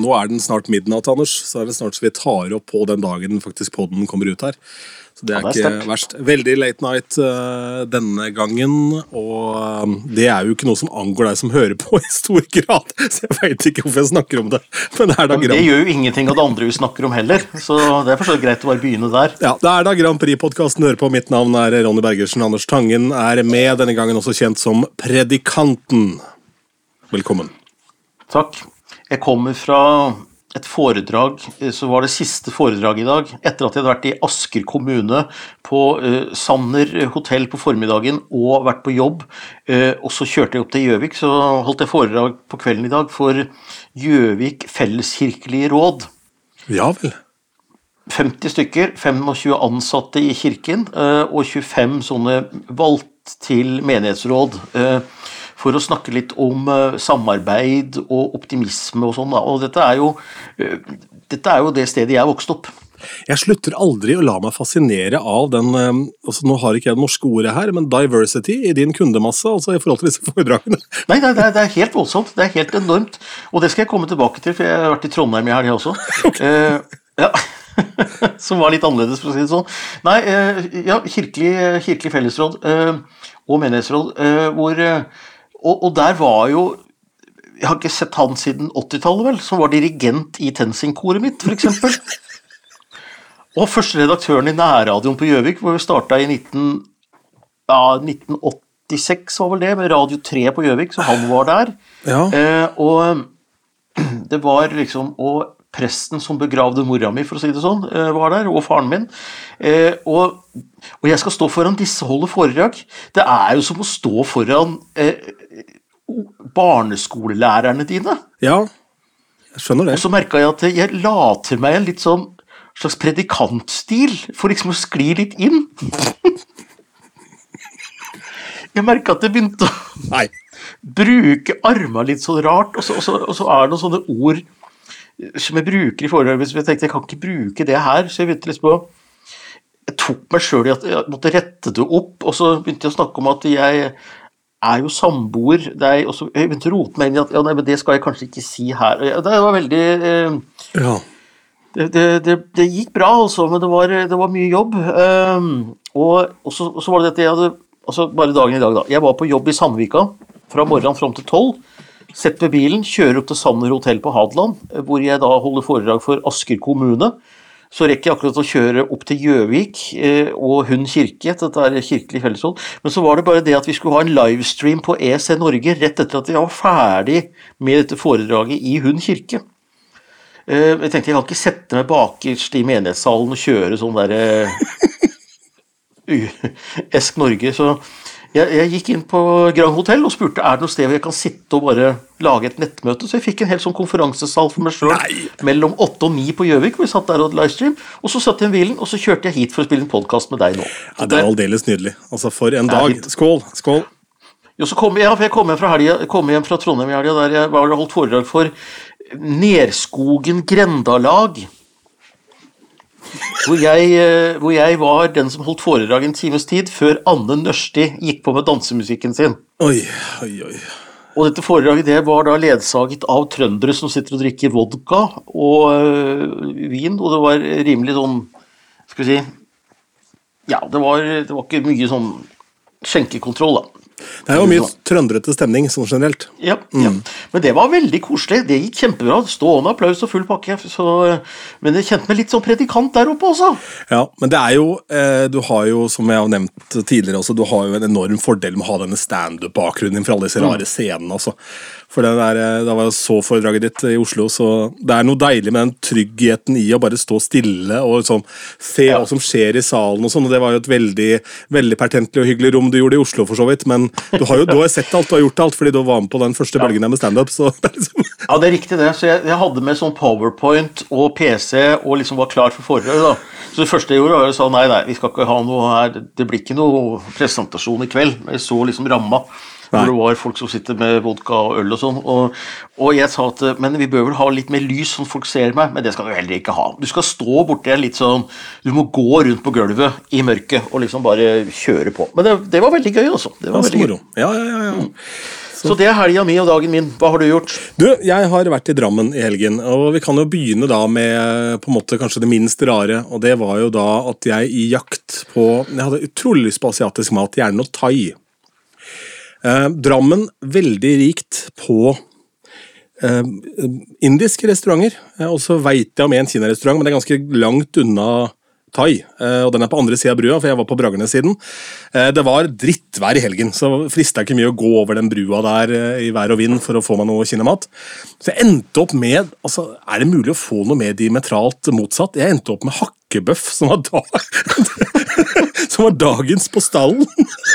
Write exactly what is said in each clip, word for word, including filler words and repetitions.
nå er den snart midnatt, Anders, så er det snart så vi tar opp på den dagen faktisk podden kommer ut her. Så det er, ja, det er ikke verst. Veldig late night uh, denne gangen, og um, det er jo ikke noe som angår deg som hører på i stor grad, så jeg vet ikke hvorfor jeg snakker om det. Men det, er da men det gjør jo ingenting av det andre vi snakker om heller, så det er forstått greit å bare begynne der. Ja, det er da Grand Prix-podcasten hører på. Mitt navn er Ronny Bergersen. Anders Tangen er med, denne gangen også kjent som Predikanten. Velkommen. Takk. Jeg kommer fra et foredrag, så var det siste foredrag i dag, etter at jeg hadde vært i Asker kommune på uh, Sanner hotell på formiddagen og vært på jobb, uh, og så kjørte jeg opp til Gjøvik, så holdt jeg foredrag på kvelden i dag for Gjøvik Felleskirkelige Råd. Ja vel. femti stykker, tjuefem ansatte i kirken, uh, og tjuefem sånne valgt til menighetsråd, uh, for å snakke litt om uh, samarbeid og optimisme og sånn, da. Og dette er jo, uh, dette er jo det stedet jeg vokste opp. Jeg slutter aldri å la meg fascinere av den, um, altså nå har ikke jeg det norske ordet her, men diversity i din kundemasse, altså i forhold til disse foredragene. Nei, det er, det er helt voldsomt, det er helt enormt, og det skal jeg komme tilbake til, for jeg har vært i Trondheim i helgen også. Okay. Uh, ja, som var litt annerledes, for å si det sånn. Nei, uh, ja, kirkelig, kirkelig fellesråd uh, og menighetsråd, uh, hvor... Uh, Og, og der var jo, jeg har ikke sett han siden åttitallet vel, som var dirigent i Tensing-koret mitt, for eksempel. Og første redaktøren i nærradioen på Gjøvik, hvor vi startet i nitten, ja, nitten åttiseks var vel det, med Radio tre på Gjøvik, så han var der. Ja. Eh, og det var liksom, og presten som begravde mora mi, for å si det sånn, eh, var der, og faren min. Eh, og, og jeg skal stå foran disse holde foredrag. Det er jo som å stå foran... Eh, barneskolelærerne dine. Ja, jeg skjønner det. Og så merket jeg at jeg la til meg en litt sånn slags predikantstil, for liksom å skli litt inn. Jeg merket at jeg begynte å Nei. bruke armene litt så rart, og så, og, så, og så er det noen sånne ord som jeg bruker i foredrag, så jeg tenkte jeg kan ikke bruke det her, så jeg begynte liksom å jeg tok meg selv i at jeg måtte rette det opp, og så begynte jeg å snakke om at jeg er jo samboer, deg, og så jeg begynte å rote meg inn i at ja, nei, men det skal jeg kanskje ikke si her. Det var veldig... Eh, ja. Det, det, det, det gikk bra, altså, men det var, det var mye jobb. Um, og, og, så, og så var det dette jeg hadde... Altså, bare dagen i dag da. Jeg var på jobb i Sandvika, fra morgenen frem til tolv, sett med bilen, kjører opp til Sanner hotell på Hadeland, hvor jeg da holder foredrag for Asker kommune. Så rekker jeg akkurat å kjøre opp til Gjøvik eh, og Hund kirke, dette er kirkelig fellesråd. Men så var det bare det at vi skulle ha en livestream på E C Norge rett etter at vi var ferdig med dette foredraget i Hund kirke. Eh, jeg tenkte jeg kan ikke sette meg bakerst i menighetssalen og kjøre sånn der uh, Esk Norge, så jeg, jeg gikk inn på Grand Hotel og spurte er det noe sted hvor jeg kan sitte og bare lage et nettmøte, så jeg fikk en helt sånn konferansesal for meg selv mellom åtte og ni på Gjøvik, hvor jeg satt der og hadde livestream, og så satt jeg i bilen, og så kjørte jeg hit for å spille en podcast med deg nå. Ja, det er aldeles nydelig. Altså, for en dag. Skål, skål. Jo, så kom jeg, ja, for jeg kom hjem fra helgen, kom hjem fra Trondheim i helgen, der jeg var og holdt foredrag for Nerskogen Grendalag, hvor jeg, hvor jeg var den som holdt foredrag en times tid, før Anne Nørsti gikk på med dansemusikken sin. Oi, oi, oi. Og dette foredraget det var da ledsaget av trøndere som sitter og drikker vodka og øh, vin, og det var rimelig sånn, skal vi si, ja, det var, det var ikke mye sånn skjenkekontroll da. Det er jo mye trøndrete stemning, sånn generelt. Ja, ja, men det var veldig koselig, det gikk kjempebra, stående applaus og full pakke, så, men jeg kjente meg litt som predikant der oppe også. Ja, men det er jo, eh, du har jo, som jeg har nevnt tidligere også, du har jo en enorm fordel med å ha denne stand-up-bakgrunnen for alle disse rare scenene, altså. For det der, da var jeg så foredraget ditt i Oslo, så det er noe deilig med den tryggheten i å bare stå stille og sånn, se hva som skjer i salen og sånn, og det var jo et veldig, veldig pertentlig og hyggelig rom du gjorde i Oslo for så vidt, men du har jo du har sett alt, du har gjort alt, fordi du var med på den første bølgen med stand-up, så det er liksom... Ja, det er riktig det, så jeg, jeg hadde med sånn PowerPoint og P C og liksom var klar for foredrag da. Så det første jeg gjorde var å si, nei, nei, vi skal ikke ha noe her, det blir ikke noe presentasjon i kveld, jeg så liksom ramma. Hvor det var folk som sitter med vodka og øl og sånn, og, og jeg sa at, men vi bør vel ha litt mer lys sånn folk ser meg, men det skal du heller ikke ha. Du skal stå borte litt sånn, du må gå rundt på gulvet i mørket, og liksom bare kjøre på. Men det, det var veldig gøy også. Det var veldig gøy. Ja, ja, ja, ja. Så det er helgen min og dagen min. Hva har du gjort? Du, jeg har vært i Drammen i helgen, og vi kan jo begynne da med på en måte kanskje det minst rare, og det var jo da at jeg i jakt på, jeg hadde utrolig lyst på asiatisk mat, gjerne noe thai. Eh, Drammen veldig rikt på eh, indiske restauranter, eh, og så vet jeg om en Kina-restaurant, men det er ganske langt unna thai, og den er på andre siden av brua, for jeg var på Bragernes-siden. Det var drittvær i helgen, så fristet jeg ikke mye å gå over den brua der i vær og vind for å få meg noe kinamat. Så jeg endte opp med, altså, er det mulig å få noe mer diametralt motsatt? Jeg endte opp med hakkebøff, som var, da, som var dagens på stallen.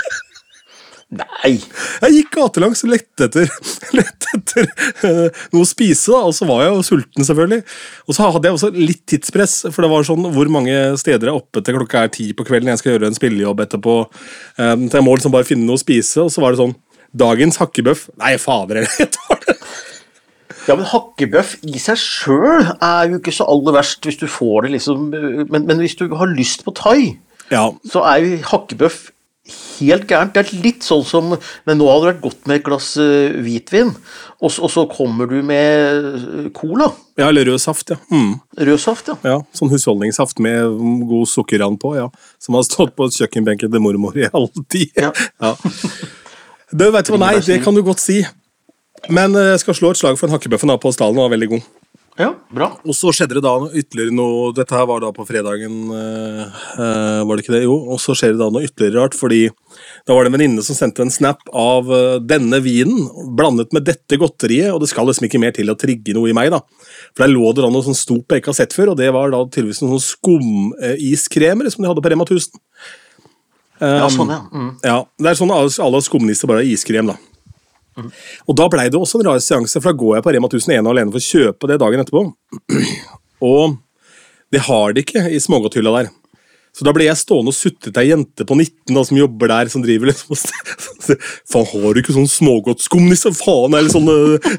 Nei! Jeg gikk gatelangs og lette etter, lette etter uh, noe å spise, da, og så var jeg jo sulten selvfølgelig. Og så hadde jeg også litt tidspress, for det var sånn, hvor mange steder er oppe til klokka er ti på kvelden, jeg skal gjøre en spillejobb etterpå, um, så jeg må liksom bare finne noe å spise, og så var det sånn, dagens hakkebøff, nei fader, jeg tar det. Ja, men hakkebøff i seg selv er jo ikke så aller verst hvis du får det liksom, men, men hvis du har lyst på thai, ja. Så er jo hakkebøff helt gærent. Det er litt sånn som, men nå hadde det vært godt med et glass uh, hvitvin, og så, og så kommer du med cola. Ja, eller rød saft, ja. Mm. Rød saft, ja. Ja, sånn husholdningssaft med god sukkerrand på, ja. Som har stått på kjøkkenbenken til mormor i all tid. Ja. Ja. Det vet du hva, nei, det kan du godt si. Men jeg skal slå et slag for en hakkebøffen på stallen, den var veldig god. Ja, bra. Og så skjedde det da ytterligere noe, dette her var da på fredagen, uh, uh, var det ikke det? Jo, og så skjedde det da noe ytterligere rart, fordi da var det en venninne som sendte en snap av uh, denne vinen, blandet med dette godteriet, og det skal liksom ikke mer til å trigge noe i meg da. For der lå det da noe sånn stort jeg ikke har sett før, og det var da tydeligvis noen skumiskremer som de hadde på Rema tusen. Um, ja, sånn ja. Mm. Ja, det er sånn alle skumnisser bare har iskrem da. Mm. Og da ble det også en rar seanse, for da går jeg på Rema tusen ene og alene for å kjøpe det dagen etterpå. Og det har de ikke i smågodthylla der. Så da ble jeg stående og suttet til ei jente på nitten da, som jobber der, som driver liksom og faen, har du ikke sånn smågodtskumnisse? Faen, eller sånn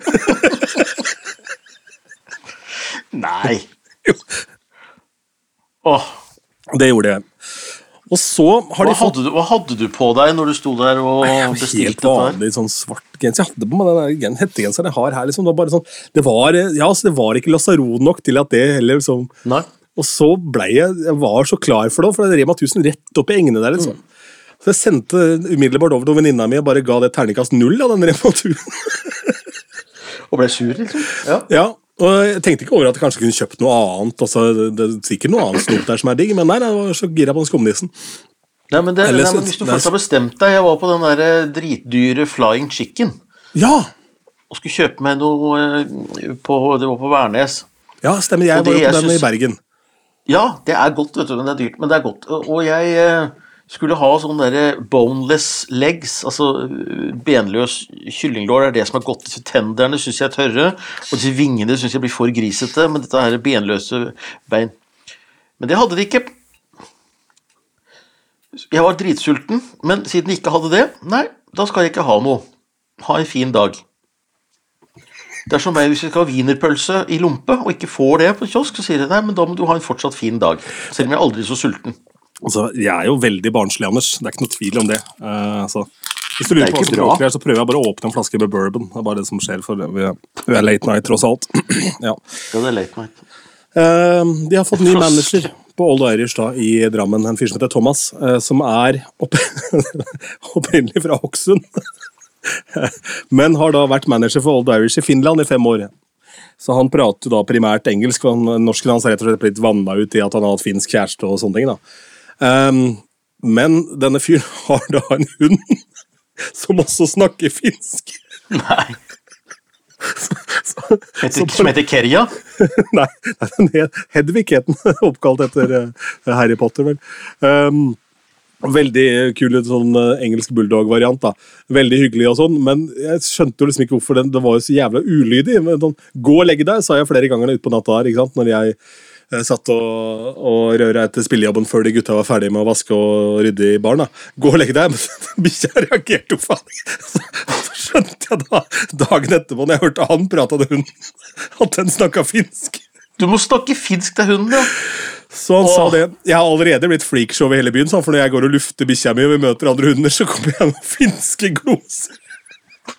Nei. Åh. Det gjorde jeg. Og så har hva, de fått... hadde du, hva hadde du på deg når du sto der og bestilte helt vanlig, sånn svart genser. Jeg hadde på meg den hettegenseren jeg har her, liksom. Det var bare sånn, det var, ja, så det var ikke lasaron nok til at det heller, liksom. Nei. Og så ble jeg, jeg var så klar for det, for det Rema tusen rett opp i engene der, liksom. Mm. Så jeg sendte umiddelbart over til venninna mi og bare ga det terningkast null av den Rema tusen. Og ble sur, liksom? Ja. Ja. Og jeg tenkte ikke over at jeg kanskje kunne kjøpt noe annet, altså, det er sikkert noe annet snop der som er digg, men nei, jeg var så gira på den skumnissen. Nei, men, det, Eller, nei, men hvis du først har bestemt deg, jeg var på den der dritdyre Flying Chicken. Ja! Og skulle kjøpe meg noe på, det var på Værnes. Ja, stemmer, jeg var jo på den synes, i Bergen. Ja, det er godt, vet du, men det er dyrt, men det er godt. Og jeg skulle ha sånne der boneless legs, altså benløs kyllinglår, er det som er godt. Disse tenderne synes jeg er tørre, og disse vingene synes jeg blir for grisete, men dette her er benløse bein. Men det hadde de ikke. Jeg var dritsulten, men siden de ikke hadde det, nei, da skal jeg ikke ha noe. Ha en fin dag. Det er som meg hvis jeg skal ha wienerpølse i lompe, og ikke får det på kiosk, så sier jeg, nei, men da må du ha en fortsatt fin dag, selv om jeg aldri er så sulten. Altså, jeg er jo veldig barnslig, Anders. Det er ikke noe tvil om det. Uh, altså, hvis du lurer på hva som bråker her, så prøver jeg bare å åpne en flaske med bourbon. Det er bare det som skjer, for vi er, vi er late night, tross alt. Ja. Ja, det er late night. Uh, de har fått ny manager på Old Irish da, i Drammen, en fyr som heter Thomas, uh, som er opp opprinnelig fra Hokksund. Men har da vært manager for Old Irish i Finland i fem år. Så han prater da primært engelsk, og norsken hans er rett og slett blitt vannet ut i at han har hatt finsk kjæreste og sånne ting da. Um, men denne fyren har da en hund som også snakker finsk. Nei. Så, så, heter, så, som heter Kerja? Nei, den het Hedvig, oppkalt etter uh, Harry Potter, vel. Um, veldig kul sånn uh, engelsk bulldog-variant da. Veldig hyggelig og sånn, men jeg skjønte jo liksom ikke hvorfor den, det var jo så jævla ulydig. Men, sånn, gå og legge deg, sa jeg flere ganger ut på natta her, ikke sant, når jeg Jeg satt og, og røret etter spillejobben før de gutta var ferdige med å vaske og rydde i baren. Da. Gå og legge deg, men bikkja reagerte jo faen. Så, så skjønte jeg da, dagen etterpå, når jeg hørte han prate av hunden, at den snakket finsk. Du må snakke finsk til hunden, ja. Så han Åh. sa det. Jeg har allerede blitt freakshow i hele byen, for når jeg går og lufter bikkja mi, og vi møter andre hunder, så kommer jeg med finske gloser.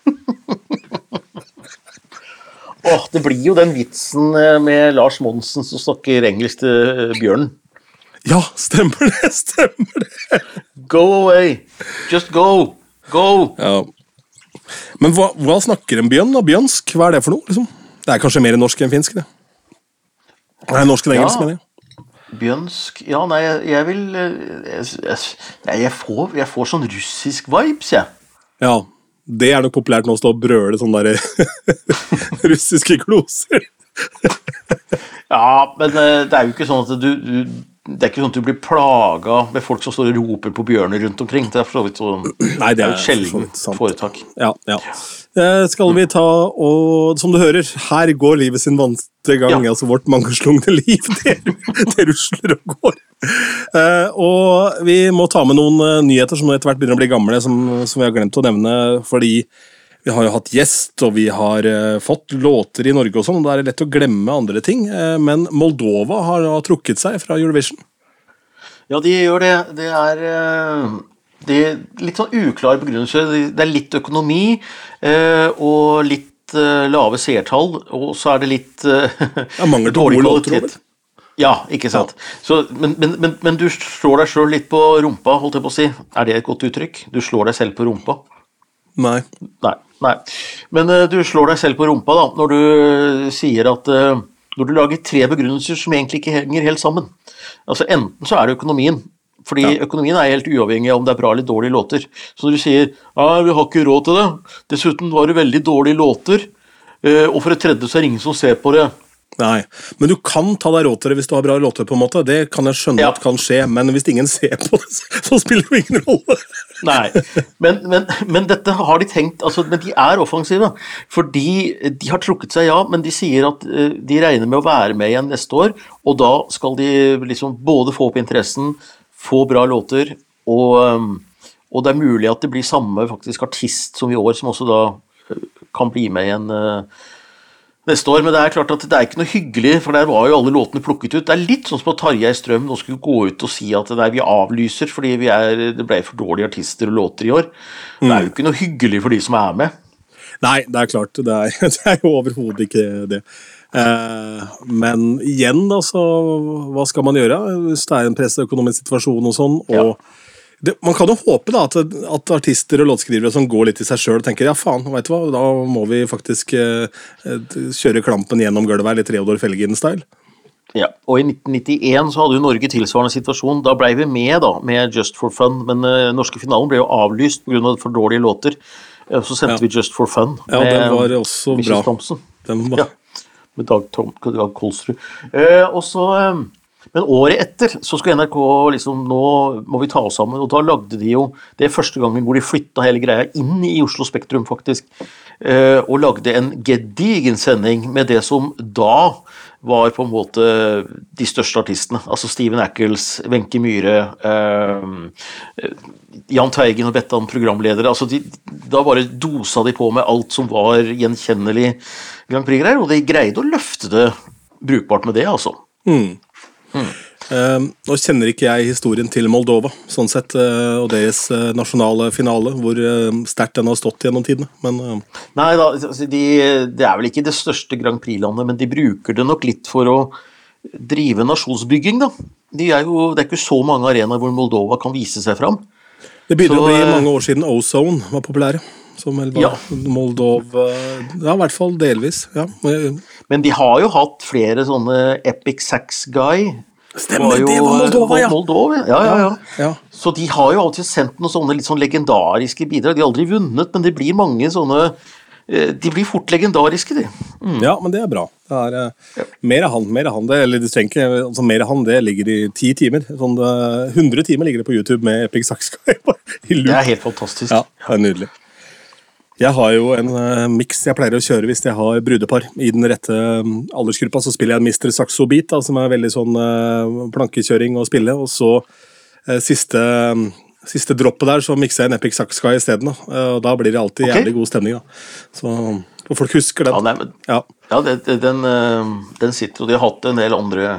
Åh, det blir jo den vitsen med Lars Monsen som snakker engelsk til bjørnen. Ja, stemmer det, stemmer det. Go away, just go, go. Ja. Men hva, hva snakker en bjørn da? Bjørnsk, hva er det for noe, liksom? Det er kanskje mer norsk enn finsk, det. Nei, norsk enn engelsk, Ja. mener jeg. Bjørnsk, ja, nei, jeg, jeg vil, jeg, jeg, jeg, får, jeg får sånn russisk vibes, jeg. Ja, det er nok populært nå å stå og brøle sånne der russiske gloser. Ja, men eh, det er jo ikke sånn at du, du det er ikke sånn at du blir plaget med folk som står og roper på bjørner rundt omkring. Det er for så vidt så, Nei, det det er er jo et sjelden for så vidt sant. foretak. Ja, ja. Eh, skal vi ta, og som du hører, her går livet sin vante gang, Ja. altså vårt mangeslungne liv, det, det rusler og går. Eh, og vi må ta med noen eh, nyheter som nå etter hvert begynner å bli gamle, som, som vi har glemt å nevne, fordi vi har jo hatt gjest, og vi har eh, fått låter i Norge og sånn, og da er det lett å glemme andre ting, eh, men Moldova har da trukket seg fra Eurovision. Ja, de gjør det. Det er, eh, det er litt sånn uklar begrunnelse. Det er litt økonomi eh, og litt eh, lave seertall, og så er det litt eh, Ja, mangel på dårlig gode låter, kvalitet. Ja, ikke sant. Så, men, men, men, men du slår deg selv litt på rumpa, holdt jeg på å si. Er det et godt uttrykk? Du slår deg selv på rumpa? Nei. Nei, nei. Men uh, du slår deg selv på rumpa da, når du uh, sier at uh, når du lager tre begrunnelser som egentlig ikke henger helt sammen. Altså enten så er det økonomien, fordi Ja. økonomien er helt uavhengig av om det er bra eller dårlige låter. Så når du sier, ja, vi har ikke råd til det, dessuten var det veldig dårlige låter, uh, og for det tredje så er det ingen som ser på det. Nei, men du kan ta deg råd til det hvis du har bra låter på en måte, det kan jeg skjønne Ja. at kan skje, men hvis ingen ser på det, så spiller det jo ingen rolle. Nei, men, men, men dette har de tenkt, altså, men de er offensive, fordi de har trukket seg, ja, men de sier at eh, de regner med å være med igjen neste år, og da skal de liksom både få opp interessen, få bra låter, og, eh, og det er mulig at det blir samme faktisk artist som i år, som også da eh, kan bli med igjen eh, neste år, men det er klart at det er ikke noe hyggelig, for der var jo alle låtene plukket ut. Det er litt sånn som at Tarjei Strøm nå skulle gå ut og si at nei, vi avlyser, fordi vi er, det ble for dårlige artister og låter i år. Det er jo ikke noe hyggelig for de som er med. Nei, det er klart, det er, det er jo overhodet ikke det. Eh, men igjen da, så hva skal man gjøre hvis det er en presset økonomisk situasjon og sånn, og Ja. det, man kan jo håpe da at, at artister og låtskrivere som går litt i seg selv og tenker, ja faen, vet du hva, da må vi faktisk eh, kjøre klampen gjennom gulvet her, litt Reodor Felgen-style. Ja, og i nitten nittien så hadde jo Norge tilsvarende situasjon. Da ble vi med da, med Just for Fun, men uh, norske finalen ble jo avlyst på grunn av for dårlige låter. Uh, så sendte Ja. vi Just for Fun Ja, med den var også Michelle bra. Thompson. Den var, Ja, med Dag, Tom, Dag Kolsrud. Uh, og så, um, men året etter så skulle N R K liksom, nå må vi ta oss sammen, og da lagde de jo, det er første gangen hvor de flyttet hele greia inn i Oslo Spektrum faktisk, uh, og lagde en gedigen sending med det som da var på en måte de største artistene, altså Steven Ackles, Wenche Myhre, uh, Jahn Teigen og Bettan programledere, altså de, da bare dosa de på med alt som var gjenkjennelig Grand Prix-greier, og de greide å løfte det brukbart med det, altså. mm. Mm. Eh, nå kjenner ikke jeg historien til Moldova, sånn sett, eh, og deres eh, nasjonale finale, hvor eh, sterkt den har stått gjennom tidene, men eh, Nei, da, altså, de, det er vel ikke det største Grand Prix-landet, men de bruker det nok litt for å drive nasjonsbygging, da. De er jo, det er ikke så mange arenaer hvor Moldova kan vise seg fram. det begynner Så, å bli eh, mange år siden Ozone var populære, som vel var Ja. Moldova, ja, i hvert fall delvis, ja. Eh, Men de har jo hatt flere sånne Epic Sax Guy. Stemmer, det var Moldova, ja. Moldova, ja, ja, ja. ja. Så de har jo alltid sendt noen sånne litt sånn legendariske bidrag. De har aldri vunnet, men det blir mange sånne eh, De blir fort legendariske, de. Ja, men det er bra. Det er eh, mer av han, mer av han. Det, eller du trenger ikke, altså mer av han, det ligger i ti timer. Sånn, eh, hundre timer ligger det på YouTube med Epic Sax Guy i loop. Det er helt fantastisk. Ja, det er nydelig. Jeg har jo en uh, mix jeg pleier å kjøre hvis jeg har brudepar. I den rette um, aldersgruppa så spiller jeg en mister Saxo Beat, da, som er veldig sånn uh, plankekjøring å spille, og så uh, siste, um, siste droppet der så mixer jeg en Epic Sax Guy i stedet, da. Uh, og da blir det alltid Ok. jævlig god stemning, da. Så og folk husker den. Ja, nei, men, Ja. ja det, det, den, eh, den sitter, og de har hatt en del andre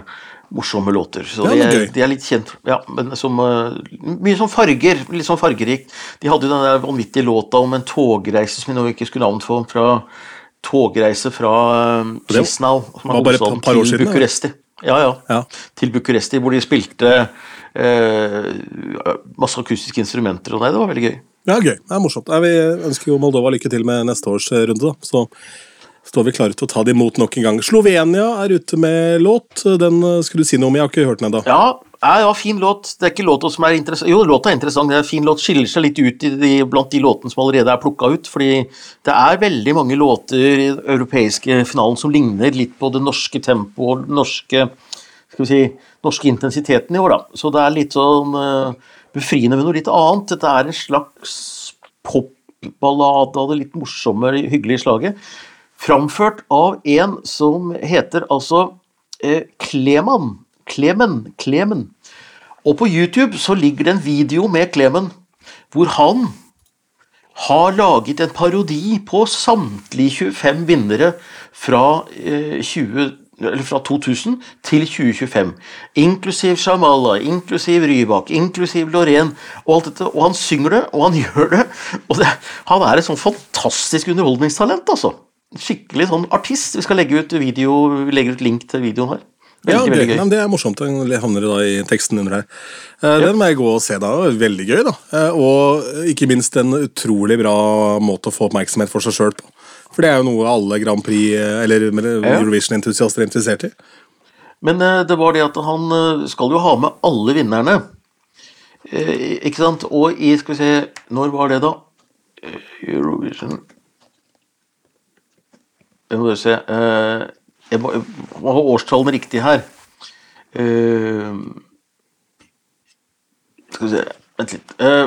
morsomme låter. Så Ja, de, men er, gøy. de er litt kjent, ja, men som, uh, mye sånn farger, litt sånn fargerikt. De hadde jo den der vanvittige låta om en togreise som vi nå ikke skulle navn for, fra togreise fra uh, Det Chisinau, som er var bare et hovedstaden, par år til siden, Bucuresti. Ja, ja, Ja. til Bucuresti, hvor de spilte uh, masse akustiske instrumenter, og nei, det var veldig gøy. Ja, gøy. Det er morsomt. Nei, vi ønsker jo Moldova lykke til med neste års runde, da. Så står vi klare til å ta det imot nok en gang. Slovenia er ute med låt. Den skulle du si noe om, jeg har ikke hørt den enda. Ja, ja, fin låt. Det er ikke låta som er interessant. Jo, låta er interessant. Det er en fin låt. Skiller seg litt ut i de, blant de låtene som allerede er plukka ut. Fordi det er veldig mange låter i den europeiske finalen som ligner litt på det norske tempoet og den norske, skal vi si, norske intensiteten i år, da. Så det er litt sånn uh, befriende med noe litt annet. Dette er en slags popballade av det litt morsomme, hyggelige slaget. Framført av en som heter altså eh, Kleman. Klemen. Klemen. Og på YouTube så ligger det en video med Klemen, hvor han har laget en parodi på samtlige tjuefem vinnere fra, eh, tjue, eller fra to tusen til tjue tjuefem. Inklusiv Shamala, inklusiv Rybak, inklusiv Loreen, og alt dette. Og han synger det, og han gjør det. Og det, han er et sånn fantastisk underholdningstalent, altså. Skikkelig sånn artist. Vi skal legge ut video, vi legger ut link til videoen her. Veldig, Ja, veldig gøy. gøy. Nei, det er morsomt. Den havner da i teksten under her. Eh, Den må jeg gå og se da. Veldig gøy da. Eh, Og ikke minst en utrolig bra måte å få oppmerksomhet for seg selv på. For det er jo noe alle Grand Prix, eh, eller Ja. Eurovision-entusiaster er interessert i. Men eh, det var det at han eh, skal jo ha med alle vinnerne. Eh, ikke sant? Og i, skal vi se, når var det da? Eh, Eurovision... Jeg må bare se. eh, Jeg må, jeg må ha årstallene riktig her. Eh, Skal vi se, vent litt. Eh,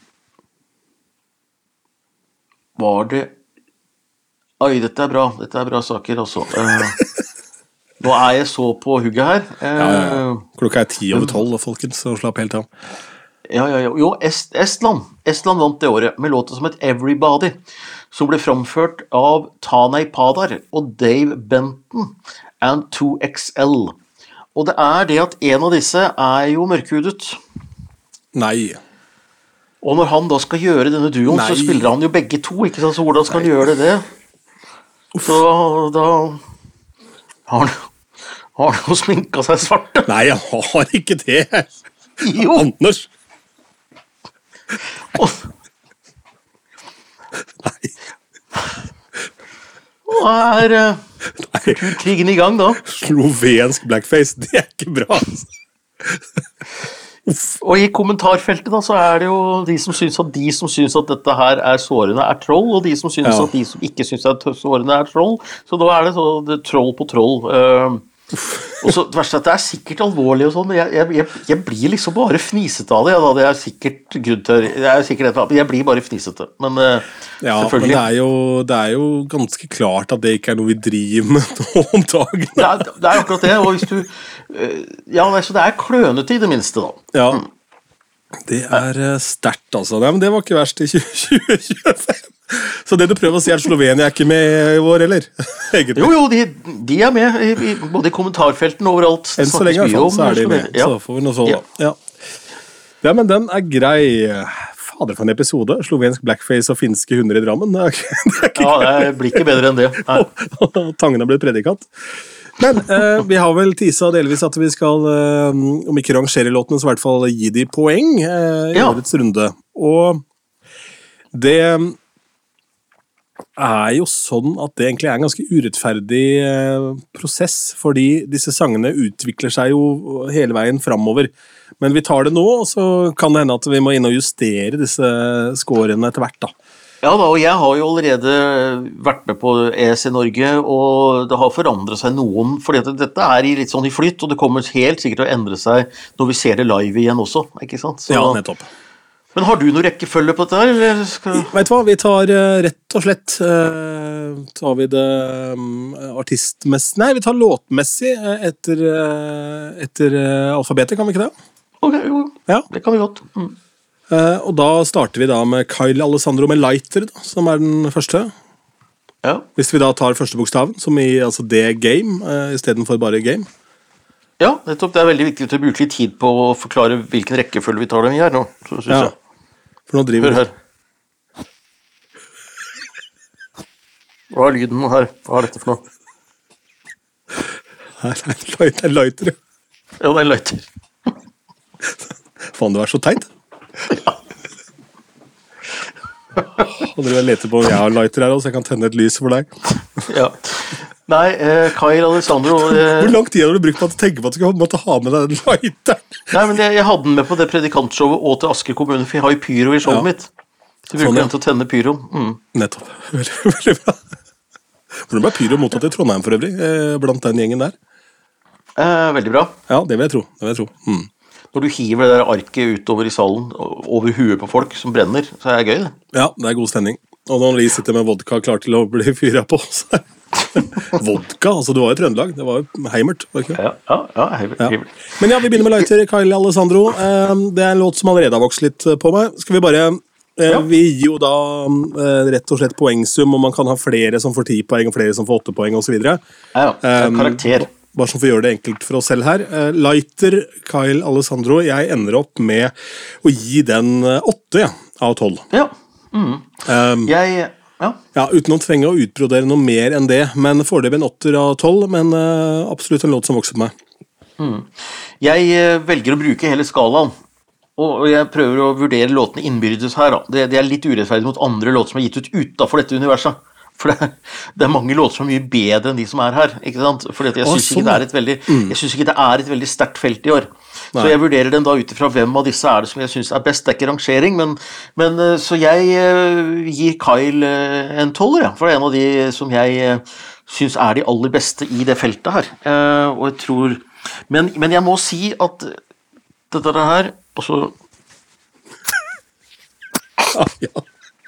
Var det Oi, dette er bra. Dette er bra saker, altså. Eh, Nå er jeg så på hugget her. Eh, Ja, ja, ja. Klokka er ti over tolv, folkens, så slapp helt av. Ja, ja, ja. Jo, Est Estland. Estland vant det året med låta som het Everybody, som ble framført av Tanei Padar og Dave Benton and to X L. Og det er det at en av disse er jo mørkhudet. Nei. Og når han da skal gjøre denne duoen, Nei. så spiller han jo begge to, ikke sant? Så hvordan skal han gjøre det? Så da har han, har han jo sminka seg svarte. Nei, jeg har ikke det. Jo. Anders. Og, Nei. og er eh, Nei. krigen i gang da. Slovensk blackface, det er ikke bra. Altså. Og i kommentarfeltet da, så er det jo de som syns at de som syns at dette her er sårende er troll, og de som syns Ja. at de som ikke syns at sårende er troll. Så da er det så det er troll på troll. Uh, og så det verste er at det er sikkert alvorlig og sånn, men jeg, jeg, jeg, jeg blir liksom bare fnisete av det. Ja, da. Det er sikkert grunn til det er sikkert et eller annet, men jeg blir bare fnisete. Men uh, Ja, men selvfølgelig. det er, jo, det er jo ganske klart at det ikke er noe vi driver med nå om dagen. Det er, det er akkurat det, og hvis du uh, ja, så det er klønete i det minste da. Ja, det er eh, sterkt altså. Nei, men det var ikke verst i tjue tjuefem. Så det du prøver å si er at Slovenia er ikke med i år, eller? Egentlig. Jo, jo, de, de er med, i, i, både i kommentarfeltene overalt. Enn så lenge i hvert fall, så er de med. Ja. Så får vi noe så da. Ja. Ja. Ja, men den er grei. Fader for en episode. Slovensk blackface og finske hunder i Drammen. Det er ikke, det er ikke Ja, det blir ikke bedre enn det. Nei. Tangen har blitt predikat. Men eh, vi har vel tisa delvis at vi skal, eh, om ikke rangere låtene, så i hvert fall gi de poeng eh, i Ja. årets runde. Og det er jo sånn at det egentlig er en ganske urettferdig eh, prosess, fordi disse sangene utvikler seg jo hele veien fremover. Men vi tar det nå, og så kan det hende at vi må inn og justere disse scorene etter hvert da. Ja da, og jeg har jo allerede vært med på E S i Norge, og det har forandret seg noen, fordi at dette er i litt sånn i flytt, og det kommer helt sikkert til å endre seg når vi ser det live igjen også, ikke sant? Så, Ja, nettopp. men har du noe rekkefølge på dette her, eller skal... Vet du hva, vi tar uh, rett og slett uh, tar vi det um, artistmessig, nei, vi tar låtmessig uh, etter, uh, etter uh, alfabetet, kan vi ikke det? Ok, jo, Ja. det kan vi godt. Mm. Uh, og da starter vi da med Kyle Alessandro med Lighter, da, som er den første. Ja, Hvis vi da tar første bokstaven, som i altså D-game, uh, i stedet for bare game. Ja, nettopp. Det er veldig viktig å bruke litt tid på å forklare hvilken rekkefølge vi tar dem i her nå, så synes Ja. jeg. For nå driver Hør her. Hva er lyden her? Hva er dette for noe? Her er en light- en lighter. Ja, det er en lighter. Faen, du er så teit. Og dere leter på om jeg har lighter her også, så jeg kan tenne et lys for deg. Ja. Nei, eh, Kyle Alessandro eh, Hvor lang tid har du brukt på å tenke på at du skal måtte ha med deg den lighteren? Nei, men jeg, jeg hadde den med på det predikantshowet og til Asker kommune, for jeg har jo pyro i showet Ja. mitt. Så bruker Sånn, ja. den til å tenne pyro. Mm. Nettopp. Veldig, veldig bra. Hvordan ble pyro mottatt i Trondheim for øvrig, eh, blant den gjengen der? Eh, veldig bra. Ja, det vil jeg tro. Det vil jeg tro. Mm. Når du hiver det der arket utover i salen, over huet på folk som brenner, så er det gøy, det. Ja, det er god stemning. Og når de sitter med vodka klar til å bli fyret på, så er vodka, altså du var i Trøndelag, det var jo heimert, var det ikke? Ja, ja, ja, hei, Ja. hei. Men ja, vi begynner med lighter, Kyle Alessandro. Eh, Det er en låt som allerede har vokst litt på meg. Skal vi bare... eh, Ja. Vi gir jo da eh, rett og slett poengsum, og man kan ha flere som får ti poeng, og flere som får åtte poeng, og så videre. Ja, ja, det er Um, karakter. Bare sånn for å gjøre det enkelt for oss selv her. Eh, Lighter, Kyle Alessandro, jeg ender opp med å gi den eh, åtte ja, av tolv. Ja, Um, jeg... Ja, ja, uten å trenge å utbrodere noe mer enn det, men foreløpig en åtter av tolv, men eh, absolutt en låt som vokser på meg. jeg eh, velger å bruke hele skalaen, og og jeg prøver å vurdere låtene innbyrdes her. Da. Det, det er litt urettferdig mot andre låter som er gitt ut utenfor dette universet. For det, det er mange låter som er mye bedre enn de som er her. Ikke sant? For jeg Å, syns sånn, ikke det er et veldig, jeg synes ikke det er et veldig sterkt felt i år. Så Nei. jeg vurderer den da ut ifra hvem av disse er det som jeg syns er best. Det er ikke rangering, men, men eh, så jeg eh, gir Kyle eh, en tolver, ja. For det er en av de som jeg uh, syns er de aller beste i det feltet her. Eh, og jeg tror men, men jeg må si at dette her og så Ja, ja.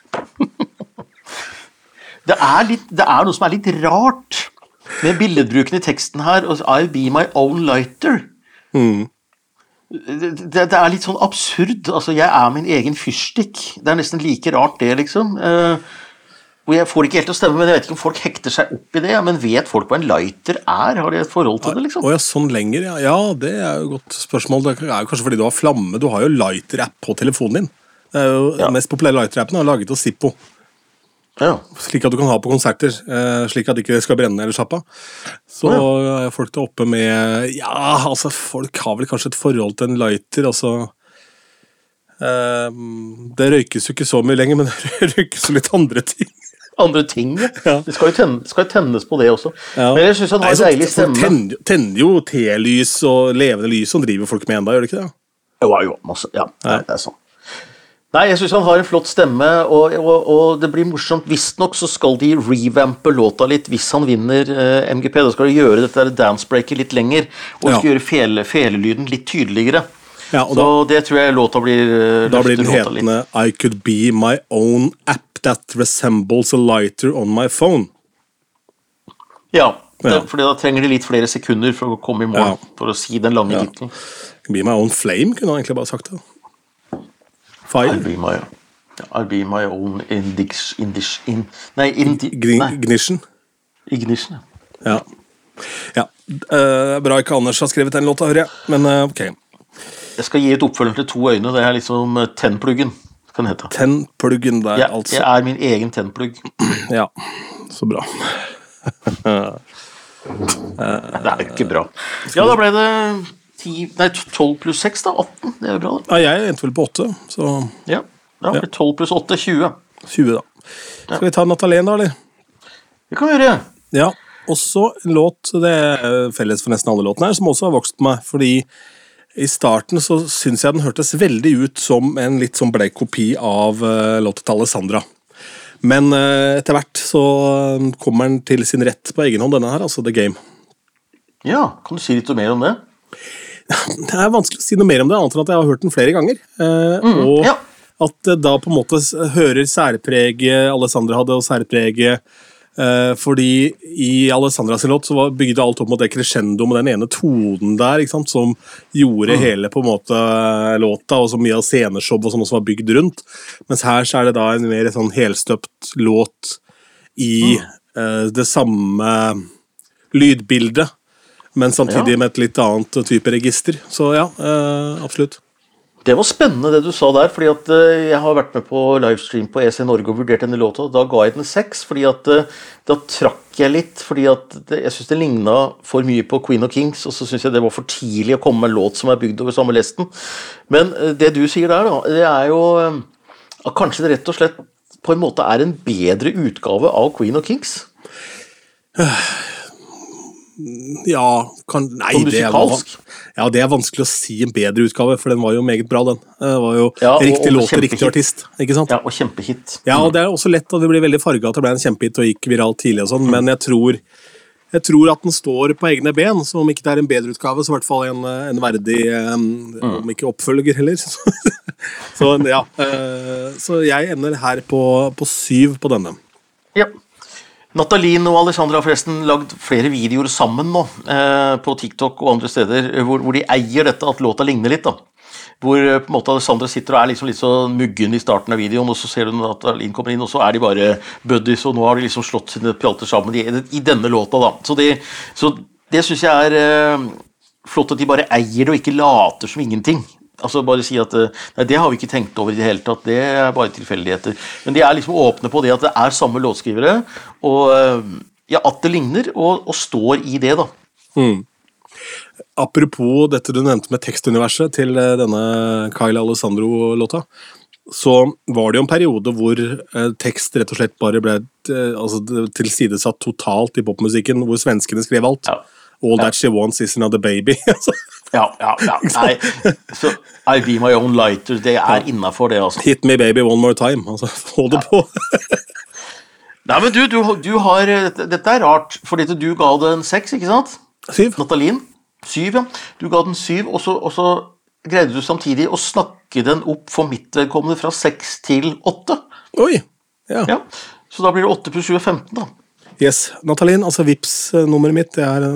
Det er, litt, det er noe som er litt rart med billedbruken i teksten her. og I'll be my own lighter. Mm. Det, det, det er litt sånn absurd. Altså, jeg er min egen fyrstikk. Det er nesten like rart, det, liksom. Eh, og jeg får det ikke helt til å stemme, men jeg vet ikke om folk hekter seg opp i det. Men vet folk hva en lighter er? Har de et forhold til det, liksom? Å ja, sånn lenger, ja. Ja, det er jo et godt spørsmål. Det er jo kanskje fordi du har flamme. Du har jo lighter-app på telefonen din. Det er jo Ja. Den mest populære lighter-appen er laget av Zippo. Ja. Slik at du kan ha på konserter, eh, slik at det ikke skal brenne eller slappe av. Så er folk der oppe med Ja, altså, folk har vel kanskje et forhold til en lighter, altså eh, Det røykes jo ikke så mye lenger, men det røykes jo litt andre ting. Andre ting, ja. Ja. Det skal jo, tenne, skal jo tennes på det også. Ja. Men jeg synes han har Nei, en så- deilig folk stemme. tenner, tenner jo telys og levende lys som driver folk med enda, gjør det ikke det? Jo, jo, masse. Ja, nei, det er sånn. Nei, jeg synes han har en flott stemme, og, og, og det blir morsomt. Visstnok så skal de revampe låta litt hvis han vinner eh, M G P. Da skal de gjøre dette der dancebreaket litt lenger, og Ja. skal gjøre fele, felelyden litt tydeligere. Ja, og Så da, det tror jeg låta blir eh, da blir den løfter låta litt. hetende I could be my own app that resembles a lighter on my phone. Ja, det, Ja. fordi da trenger de litt flere sekunder for å komme i mål, Ja. for å si den lange Ja. tittelen. Be my own flame, kunne han egentlig bare sagt det. I'll Fire. be my, I'll be my own indix, indix, in, nei, indi, Gni- nei, Ignition. ignition. Ja. ja. Eh, bra ikke Anders har skrevet den låta, hører jeg. Men eh, ok. Jeg skal gi et oppfølger til To øyne, det er liksom eh, tennpluggen, kan det hete. Tenn pluggen der, Jeg, altså. jeg er min egen tennplugg. Ja, så bra. Det er jo ikke bra. Ja, da ble det ti, nei, tolv pluss seks, da. atten. Det er jo bra, da. Ja, jeg endte vel på åtte, så Ja, da ble det tolv pluss åtte, tjue. tjue, da. Skal vi ta Natalén, da, eller? Det kan vi gjøre. Ja. Også en låt, det er felles for nesten alle låtene her, som også har vokst på meg, fordi i starten så syns jeg den hørtes veldig ut som en litt sånn bleik kopi av uh, låta til Alessandra. Men uh, etter hvert så uh, kommer den til sin rett på egen hånd, denne her, altså The Game. Ja, kan du si litt mer om det? Det er vanskelig å si noe mer om det, annet enn at jeg har hørt den flere ganger. Uh, og ja. at det da på en måte s- hører særpreget Alessandra hadde, og særpreget uh, fordi i Alessandra sin låt så var, bygde alt opp mot det crescendo med den ene tonen der, ikke sant, som gjorde hele på en måte låta, og så mye av sceneshow og sånn som var bygd rundt. Mens her så er det da en mer sånn helstøpt låt i uh, det samme lydbildet. men samtidig Ja. med et litt annet type register. Så ja, eh, absolutt. Det var spennende det du sa der, fordi at eh, jeg har vært med på livestream på E C Norge og vurdert denne låta, og da ga jeg den seks, fordi at eh, da trakk jeg litt, fordi at det, jeg synes det lignet for mye på Queen of Kings, og så synes jeg det var for tidlig å komme med en låt som er bygd over samme lesten. Men eh, det du sier der da, det er jo eh, at kanskje det rett og slett på en måte er en bedre utgave av Queen of Kings. Ja, kan, nei, Som det er, musikalsk. ja, det er vanskelig å si en bedre utgave, for den var jo meget bra, den. Det var jo Ja, og- riktig og låt og riktig kjempehit. artist, ikke sant? Ja, og kjempehit. Ja, og det er også lett at det blir veldig farget at det ble en kjempehit og gikk viralt tidlig og sånn, men jeg tror, jeg tror at den står på egne ben, så om ikke det er en bedre utgave, så i hvert fall en, en verdig, um, om ikke oppfølger heller. Så, så ja, uh, så jeg ender her på, på syv på denne. Ja. Natalin og Alessandra har forresten lagd flere videoer sammen nå, eh, på TikTok og andre steder, hvor, hvor de eier dette at låta ligner litt da. Hvor eh, på en måte Alessandra sitter og er liksom litt så muggen i starten av videoen, og så ser du at Natalin kommer inn, og så er de bare buddies, og nå har de liksom slått sine pjalter sammen i, i denne låta da. Så det, så det synes jeg er eh, flott at de bare eier det og ikke later som ingenting. Altså bare si at nei, det har vi ikke tenkt over i det hele tatt, det er bare tilfeldigheter. Men de er liksom åpne på det at det er samme låtskrivere, og ja, at det ligner, og, og står i det da. Mm. Apropos dette du nevnte med tekstuniverset til denne Kyle Alessandro-låta, så var det jo en periode hvor eh, tekst rett og slett bare ble eh, altså, tilsidesatt totalt i popmusikken, hvor svenskene skrev alt. Ja. All that she wants is another baby. Ja, ja, ja. Nei, så I be my own lighter, det er innenfor det altså. Hit me baby one more time. Altså, hold det på. Nei, men du, du, du har, dette er rart, fordi du ga den seks, ikke sant? Syv. Natalin, syv, ja. Du ga den syv, og så, og så greide du samtidig å snakke den opp for mitt vedkommende fra seks til åtte. Oi, ja. Ja, så da blir det åtte pluss sju er femten da. Yes, Natalin, altså Vips-nummeret mitt, det er...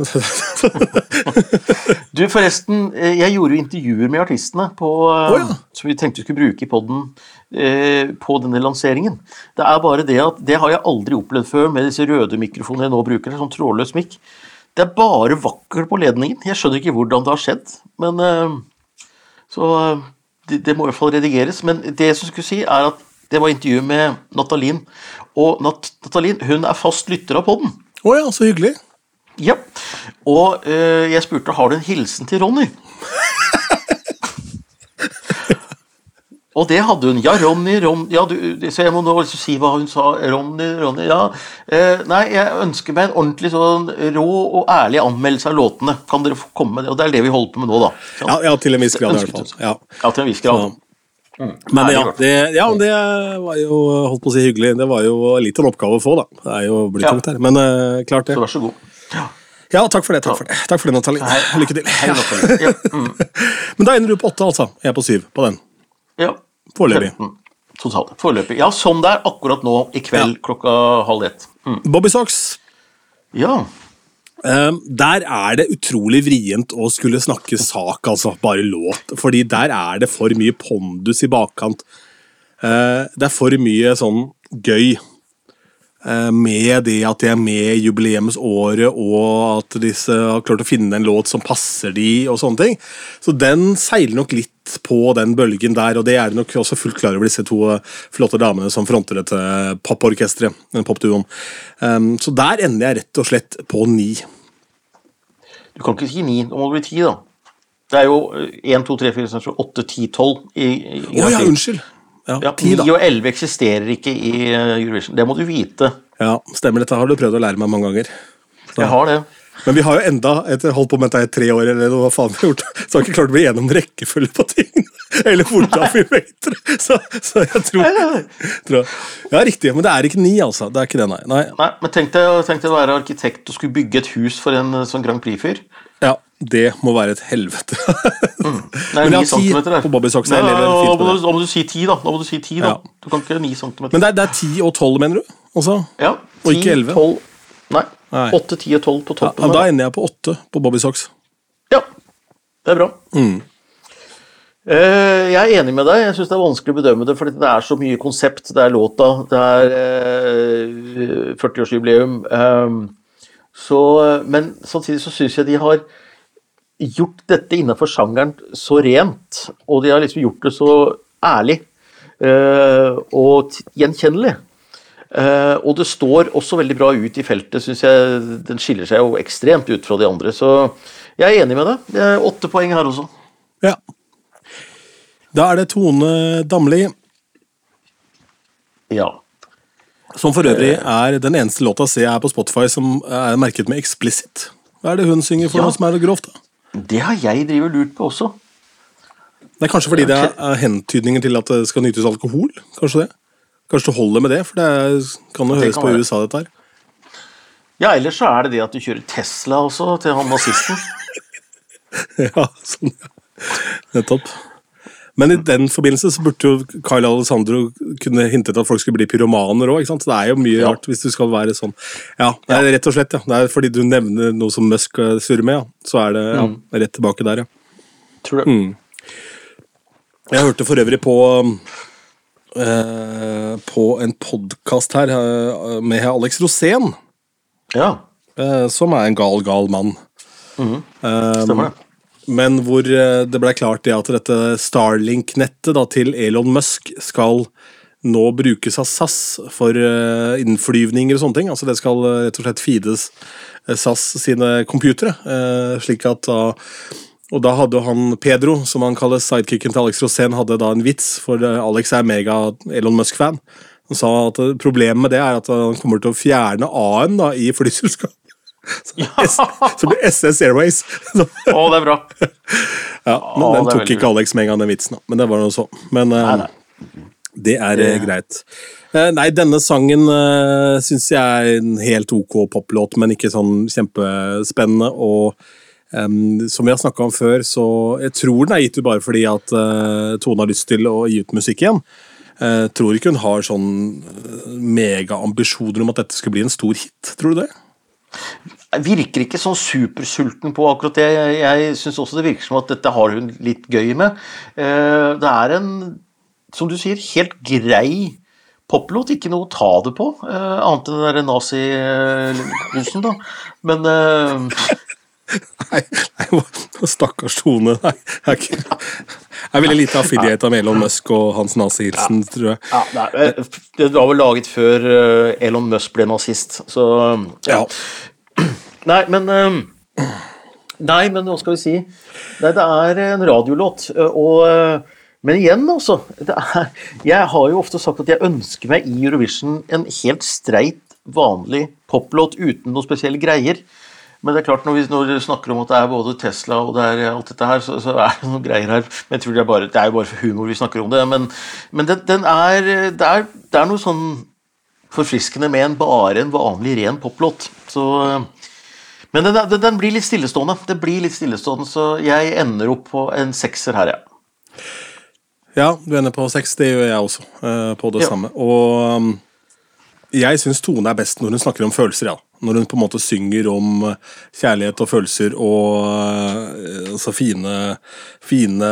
Du, forresten, jeg gjorde jo intervjuer med artistene på, oh, ja. som vi tenkte vi skulle bruke i podden eh, på denne lanseringen. Det er bare det at, det har jeg aldri opplevd før med disse røde mikrofonene jeg nå bruker, sånn trådløs mikk. Det er bare vakkert på ledningen. Jeg skjønner ikke hvordan det har skjedd, men eh, så det, det må i hvert fall redigeres. Men det som skulle si er at det var intervju med Natalin, og Nat Natalin, hun er fast lytter av podden. Å ja, så hyggelig. Ja, og eh, jeg spurte, har du en hilsen til Ronny? Og det hadde hun. Ja, Ronny, Ronny, ja, du, så jeg må nå liksom si hva hun sa. Ronny, Ronny, ja. Eh, nei, jeg ønsker meg en ordentlig sånn rå og ærlig anmeldelse av låtene. Kan dere få komme med det? Og det er det vi holder på med nå da. Så, Ja, ja, til en viss grad i hvert fall. Ja, ja til en viss grad. Så. Mm. Men ja det, ja, det var jo, holdt på å si hyggelig. Det var jo litt en oppgave å få da. Det er jo blytungt her, men uh, klart det. Så vær så god. Ja. Ja, takk for det, takk for det. Takk for det, Natalie. Hei. Lykke til. Hei, Natalie. Ja. Mm. Men da ender du på åtte, altså. Jeg er på syv på den. Ja. Foreløpig. Totalt. Foreløpig. Ja, sånn der akkurat nå i kveld Ja. klokka halv ett. Mm. Bobby Sox. Ja. Um, der er det utrolig vrient å skulle snakke sak, altså bare låt, fordi der er det for mye pondus i bakkant. Uh, det er for mye sånn gøy uh, med det at de er med i jubileumsåret, og at disse har klart å finne en låt som passer de, og sånne ting. Så den seiler nok litt på den bølgen der, og det er nok også fullt klar over disse to flotte damene som fronter dette poporkestret, den popduoen. Um, så der ender jeg rett og slett på ni. Du kan ikke si ni, nå må det bli ti da. Det er jo en, to, tre, fire, åtte, ti, tolv i, i Å ja, unnskyld. Ja, Ja, ti da. ni og elleve eksisterer ikke i Eurovision. Det må du vite. Ja, stemmer, dette har du prøvd å lære meg mange ganger. Så. Jeg har det. Men vi har jo enda, etter holdt på med dette i tre år, eller hva faen vi har gjort, så har vi ikke klart å bli gjennom rekkefølge på ting. Eller hvordan vi vet det. Så, så jeg tror, tror... Ja, riktig, men det er ikke ni, altså. Det er ikke det, nei. Nei, Nei, men tenk deg, tenk deg å være arkitekt og skulle bygge et hus for en sånn Grand Prix-fyr. ja, det må være et helvete. Mm. Nei, Men jeg ni har ti centimeter der. på Bobby Sox, Nei, jeg lever fint nå på må det. du- Nå må du si ti da. Nå må du si ti da. Ja. Du kan ikke ni centimeter. Men det er, det er ti og tolv, mener du? Altså? Ja, Og ikke elleve? tolv. Nei, Nei. åtte, ti og tolv på Ja, toppen. da ender jeg på åtte på Bobby Sox. Ja, det er bra. Mm. Eh, jeg er enig med deg. Jeg synes det er vanskelig å bedømme det, fordi det er så mye konsept. Det er låta, det er eh, førti-årsjubileum. Eh, Så, men samtidig så synes jeg de har gjort dette innenfor sjangeren så rent, og de har liksom gjort det så ærlig uh, og gjenkjennelig. Uh, og det står også veldig bra ut i feltet, synes jeg. Den skiller seg jo ekstremt ut fra de andre, så jeg er enig med det. Det er åtte poeng her også. Ja. Da er det Tone Damli. Ja. Som for øvrig er den eneste låta jeg ser her på Spotify som er merket med explicit. Hva er det hun synger for Ja. noe som er grovt da? Det har jeg drivet lurt på også. Det er kanskje fordi det er hentydningen til at det skal nytes alkohol, kanskje det? Kanskje du holder med det, for det er, kan jo Det høres kan på være. U S A dette her. Ja, ellers så er det det at du kjører Tesla også til han nazisten. Ja, sånn, ja. Nettopp. Men i den forbindelse så burde jo Kyle Alessandro kunne hintet at folk skulle bli pyromaner også, ikke sant? Så det er jo mye Ja. rart hvis du skal være sånn. Ja, det er rett og slett, ja. Det er fordi du nevner noe som Musk surrer med, ja. Så er det ja, rett tilbake der, ja. Tror du? Mm. Jeg hørte for øvrig på eh, på en podcast her eh, med Alex Rosén, Ja, eh, som er en gal, gal mann. stemmer det. Men hvor eh, det ble klart det at dette Starlink-nettet da, til Elon Musk skal nå brukes av S A S for uh, innflyvninger og sånne ting. Altså det skal uh, rett og slett feedes uh, S A S sine computere, uh, slik at da og da hadde han Pedro, som han kaller sidekicken til Alex Rosén, hadde da en vits, for uh, Alex er mega Elon Musk-fan. Han sa at uh, problemet med det er at han kommer til å fjerne A-en da, i flyselskap. Så, S, så blir S S Airways. Å, det er bra. Ja, men Å, den det er tok veldig ikke Alex med en gang, den vitsen. Da. Men det var noe så. Men uh, Nei, nei. det er uh, greit. Uh, nei, denne sangen uh, synes jeg er en helt ok poplåt, men ikke sånn kjempespennende. Og um, som vi har snakket om før, så jeg tror den er gitt ut bare fordi at uh, Tone har lyst til å gi ut musikk igjen. Jeg uh, tror ikke hun har sånn mega-ambisjoner om at dette skal bli en stor hit. Tror du det? Jeg virker ikke sånn supersulten på akkurat det. Jeg, jeg synes også det virker som at dette har hun litt gøy med. Eh, det er en, som du sier, helt grei poplåt, ikke noe å ta det på, eh, annet enn den der nazi-lusen da. Men... Eh, Nei, nei, stakkars Tone. Nei, jeg, er ikke, jeg ville lite affiliate av Elon Musk og hans nazihilsen, ja. Tror jeg. ja, nei, det var vel laget før Elon Musk ble nazist, så ja. Ja. Nei, men Nei, men hva skal vi si? Nei, det er en radiolåt, og men igjen altså, det er, jeg har jo ofte sagt at jeg ønsker meg i Eurovision en helt streit, vanlig poplåt uten noe spesielle greier. Men det er klart, når vi, når vi snakker om at det er både Tesla og det er alt dette her, så, så er det noen greier her. Men jeg tror det er, bare, det er jo bare for humor vi snakker om det. Men, men den, den er, det, er, det er noe sånn forfriskende med en bare en vanlig ren poplåt. Så, men den, den, den blir litt stillestående. Det blir litt stillestående, så jeg ender opp på en sekser her, ja. Ja, du ender på seks, det gjør jeg også, uh, på det Ja. samme. Og um, jeg synes Tone er best når hun snakker om følelser, ja. Når hun på en måte synger om kjærlighet og følelser og uh, altså fine, fine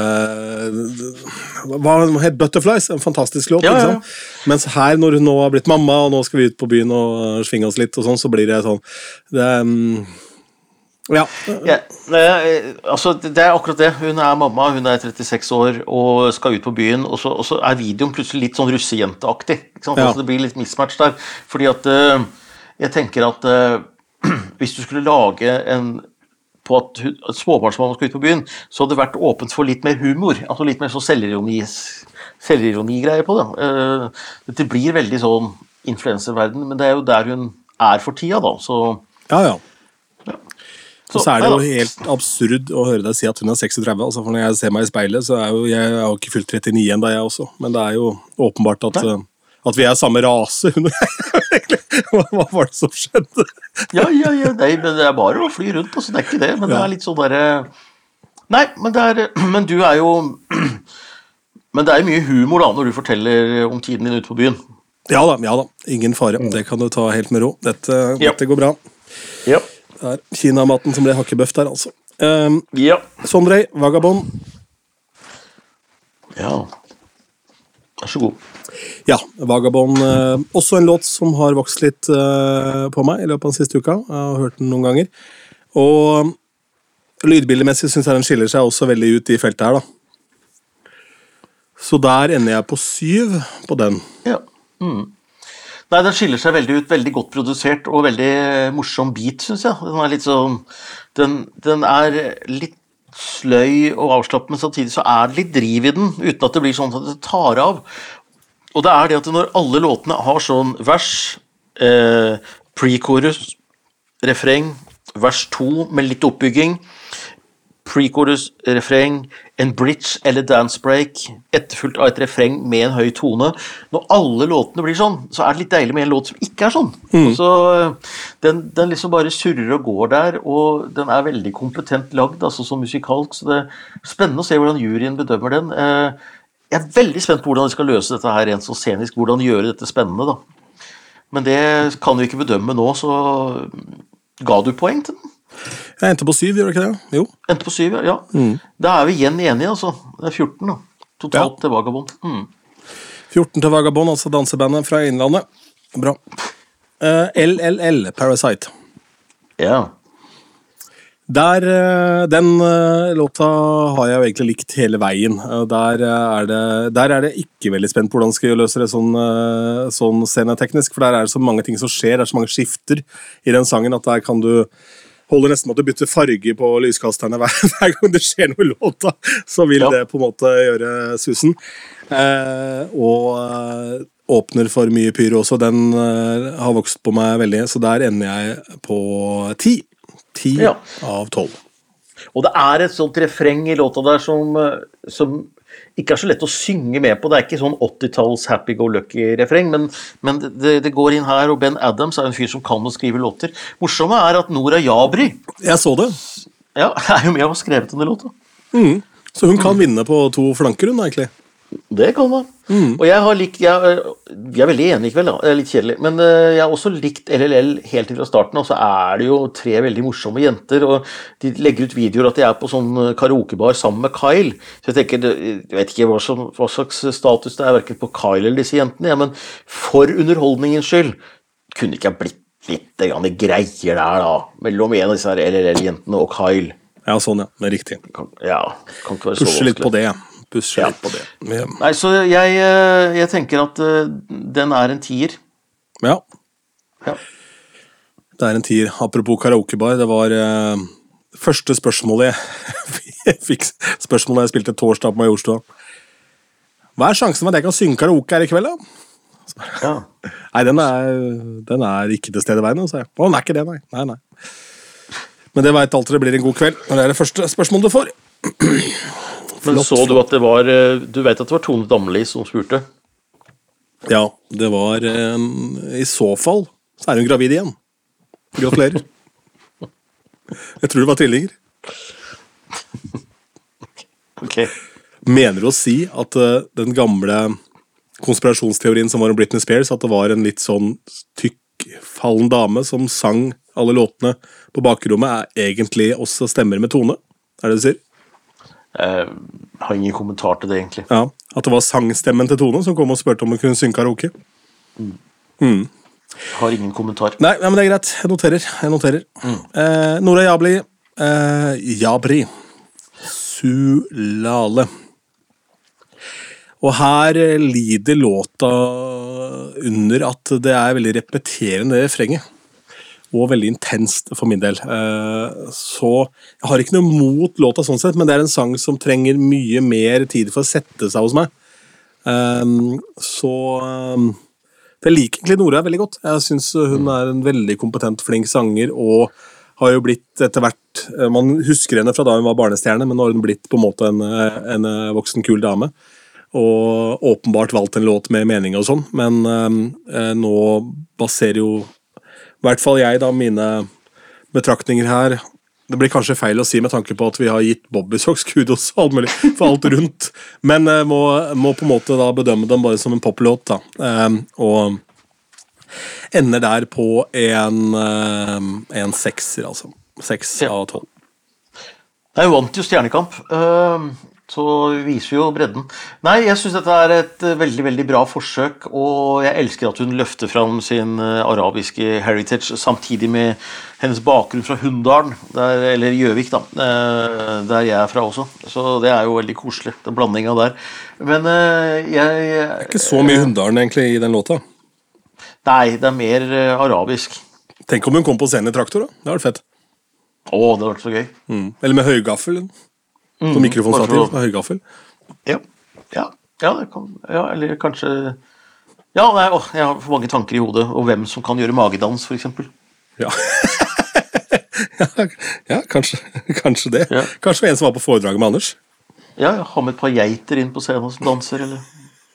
hva heter Butterflies? En fantastisk låt, Ja, ja, ja. ikke sant? Mens her, når hun nå har blitt mamma, og nå skal vi ut på byen og svinge oss litt og sånn, så blir det sånn, det er... Um, ja. Ja, eh, altså det er akkurat det. Hun er mamma, hun er trettiseks år og skal ut på byen, og så, og så er videoen plutselig litt sånn russejenteaktig, ikke sant? Ja. Altså det blir litt mismatch der, fordi at eh, jeg tenker at eh, hvis du skulle lage en på at, hun, at småbarnsmamma skal ut på byen, så hadde det vært åpent for litt mer humor, altså litt mer sånn selvironi, selvironi-greier på det. Eh, det blir veldig sånn influencerverden, men det er jo der hun er for tida da, så... Ja, ja. Så, Og så er det jo ja, helt absurd å høre deg si at hun er seksogtretti, altså for når jeg ser meg i speilet, så er jo, jeg har jo ikke fylt trettini enda jeg også, men det er jo åpenbart at, uh, at vi er samme rase, hun og jeg. hva, hva var det som skjedde? Ja, ja, ja, nei, men det er bare å fly rundt, altså, det er ikke det, men det er litt sånn der... Nei, men, det er, men du er jo... Men det er jo mye humor da, når du forteller om tiden din ute på byen. Ja da, ja da, ingen fare, det kan du ta helt med ro, dette, Ja. dette går bra. Ja. Det er Kina-maten som ble hakkebøff der, altså. Um, Ja. Sondre, Vagabond. Ja. Vær så god. Ja, Vagabond, eh, også en låt som har vokst litt eh, på meg i løpet av den siste uka. Jeg har hørt den noen ganger. Og lydbildemessig synes jeg den skiller seg også veldig ut i feltet her, da. Så der ender jeg på syv på den. Ja. Mm. Nei, den skiller seg veldig ut, veldig godt produsert og veldig morsom beat, synes jeg. Den er litt sånn, den, den er litt sløy og avslappet, men samtidig så er det litt driv i den, uten at det blir sånn at det tar av. Og det er det at når alle låtene har sånn vers, eh, pre-chorus, refreng, vers to med litt oppbygging, pre-chorus, refreng, en bridge eller dance break, etterfulgt av et refreng med en høy tone. Når alle låtene blir sånn, så er det litt deilig med en låt som ikke er sånn. Mm. Så den, den liksom bare surrer og går der, og den er veldig kompetent lagd, altså som musikalsk, så det er spennende å se hvordan juryen bedømmer den. Eh, Jeg er veldig spent på hvordan de skal løse dette her rent så scenisk, hvordan gjøre dette spennende, da. Men det kan vi ikke bedømme nå, så ga du poeng til den? Jeg endte på syv, gjør du ikke det? Jo. Endte på syv, ja. Mm. Da er vi igjen enige, altså. Det er fjorten, da. Totalt ja. Til Vagabond. Mm. fjorten til Vagabond, altså dansebandet fra Innlandet. Bra. Uh, L L L, Parasite. Ja. Der, den låta har jeg jo egentlig likt hele veien. Der er det, der er det ikke veldig spent på hvordan skal jeg løse det sånn, sånn sceneteknisk, for der er det så mange ting som skjer, det er så mange skifter i den sangen, at der kan du holde nesten med at du bytter farge på lyskasterne hver, hver gang det skjer noe i låta, så vil ja. Det på en måte gjøre susen. Eh, og åpner for mye pyro også, den har vokst på meg veldig, så der ender jeg på ti. ti ja. Av tolv. Og det er et sånt refreng i låta der som, som ikke er så lett å synge med på. Det er ikke sånn åttitalls happy-go-lucky-refreng, men, men det, det går inn her, og Ben Adams er en fyr som kan å skrive låter. Morsomme er at Nora Jabri Jeg så det. Ja, er jo med og har skrevet denne låta. Mm. Så hun kan mm. vinne på to flanker, hun, egentlig. Det kan man. Mm. Og jeg har likt, jeg, jeg er veldig enig, vel, da. Det er litt kjedelig, men jeg har også likt L L L helt til fra starten, og så er det jo tre veldig morsomme jenter, og de legger ut videoer at de er på sånn karaokebar sammen med Kyle, så jeg tenker, jeg vet ikke hva, som, hva slags status det er, hverken på Kyle eller disse jentene, ja, men for underholdningens skyld, kunne ikke ha blitt litt grann greier der da, mellom en av disse her L L L-jentene og Kyle. Ja, sånn ja, det er riktig. Kan, ja, kan ikke være så vanskelig. Pushe litt på det, Pushe ja. litt på det. Ja. Nei, så jeg, jeg tenker at uh, den er en tier. Ja. ja. Det er en tier. Apropos karaokebar, det var uh, første spørsmålet jeg fikk spørsmålet jeg spilte torsdag på Majorstua. Hva er sjansen for at jeg kan synge karaoke her i kveld, da? Ja. Nei, den er, den er ikke til stede i veien, sa jeg. Å, den er ikke det, nei. Nei, nei. Men det vet alltid det blir en god kveld. Det er det første spørsmålet du får. Men så du at det var, du vet at det var Tone Damli som spurte? Ja, det var, i så fall, så er hun gravid igjen. Gratulerer. Jeg tror det var tvillinger. Ok. Mener du å si at den gamle konspirasjonsteorien som var om Britney Spears, at det var en litt sånn tykk, fallen dame som sang alle låtene på bakrommet, er egentlig også stemmer med Tone? Er det det du sier? Jeg har ingen kommentar til det, egentlig. Ja, at det var sangstemmen til Tone som kom og spørte om hun kunne synge karaoke. Mm. Mm. Har ingen kommentar. Nei, ja, men det er greit. Jeg noterer. Jeg noterer. Mm. Eh, Nora Jabli. Eh, Jabri. Sulale. Og her lider låta under at det er veldig repeterende refrenget. Og veldig intenst for min del. Så jeg har ikke noe mot låta sånn sett, men det er en sang som trenger mye mer tid for å sette seg hos meg. Så jeg liker egentlig Nora veldig godt. Jeg synes hun er en veldig kompetent, flink sanger, og har jo blitt etter hvert, man husker henne fra da hun var barnestjerne, men nå har hun blitt på en måte en, en voksen, kul dame. Og åpenbart valgt en låt med mening og sånn, men nå baserer jo i hvert fall jeg da, mine betraktninger her, det blir kanskje feil å si med tanke på at vi har gitt Bobby Socks kudos og alt mulig for alt rundt, men uh, må, må på en måte da bedømme dem bare som en poplåt da, um, og ender der på en, um, en sekser, altså. Seks ja. Av tolv. Jeg vant jo Stjernekamp. Uh, så viser vi jo bredden. Nei, jeg synes dette er et eh, veldig, veldig bra forsøk, og jeg elsker at hun løfter fram sin eh, arabiske heritage, samtidig med hennes bakgrunn fra Hunndalen, der, eller Gjøvik da, eh, der jeg er fra også. Så det er jo veldig koselig, den blandingen der. Men eh, jeg... Det er ikke så mye Hunndalen egentlig i den låta. Nei, det er mer eh, arabisk. Tenk om hun kom på scenen i traktor da, det var fett. Åh, det har vært så gøy. Mm. Eller med høygaffel. På Mm, mikrofonstativ bare for- med høygaffel. Ja, ja, ja, det kan, ja, eller kanskje... Ja, nei, åh, jeg har for mange tanker i hodet, og hvem som kan gjøre magedans, for eksempel. Ja. ja, ja, kanskje, kanskje det. Ja. Kanskje en som var på foredraget med Anders. Ja, ja, ha med et par geiter inn på scenen som danser, eller...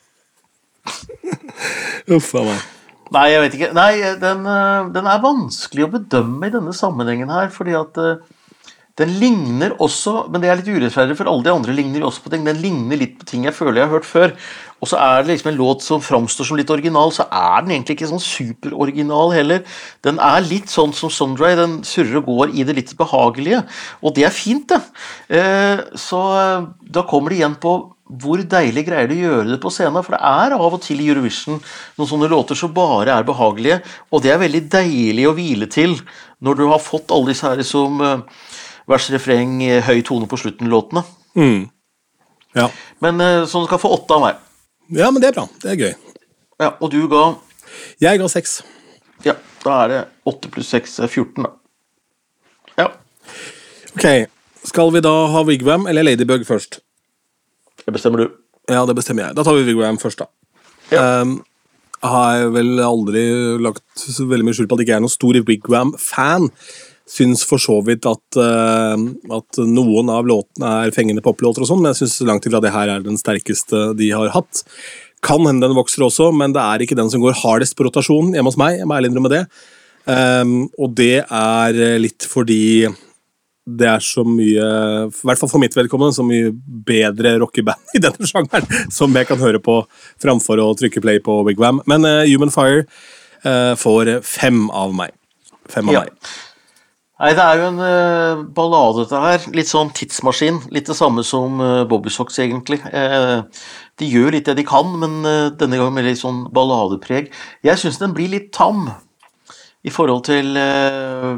Uff, av meg. Nei, jeg vet ikke. Nei, den, eh, den er vanskelig å bedømme i denne sammenhengen her, fordi at eh, den ligner også, men det er litt urettferdig, for alle de andre ligner jo også på ting. Den ligner litt på ting jeg føler jeg har hørt før. Og så er det liksom en låt som framstår som litt original, så er den egentlig ikke sånn superoriginal heller. Den er litt sånn som Sondre, den surrer og går i det litt behagelige, og det er fint det. Eh, så eh, da kommer det igjen på hvor deilig greier du å gjøre det på scenen, for det er av og til i Eurovision noen sånne låter som bare er behagelige, og det er veldig deilig å hvile til når du har fått alle disse her som eh, vers, refreng, høy tone på slutten låtene. Mm. Ja. Men eh, så den skal få åtte av meg. ja, men det er bra. Det er gøy. Ja, og du ga, Jeg ga seks. ja, da er det åtte pluss seks er fjorten da. Ja, Ok, skal vi da ha Wigwam eller Ladybug først? det bestemmer du. Ja, det bestemmer jeg. Da tar vi Wigwam først da. Ja. Um, jeg har vel aldri lagt så veldig mye skjul på at jeg ikke er noen stor Wigwam-fan. Syns for så vidt at, uh, at noen av låtene er fengende poplåter og sånn, men jeg synes langt ifra det her er den sterkeste de har hatt. Kan hende den vokser også, men det er ikke den som går hardest på rotasjonen hjemme hos meg, jeg må ærlig innrømme det. Um, og det er litt fordi det er så mye, i hvert fall for mitt vedkommende, så mye bedre rockeband i denne sjangeren, som jeg kan høre på framfor å trykke play på Wigwam. Men uh, Human Fire uh, får fem av meg. Fem av Ja. meg. Nei, det er jo en uh, ballade dette her, litt sånn tidsmaskin, litt det samme som uh, Bobby Sox egentlig. Uh, de gjør litt det de kan, men uh, denne gangen med litt sånn balladepreg. Jeg synes den blir litt tam i forhold til uh,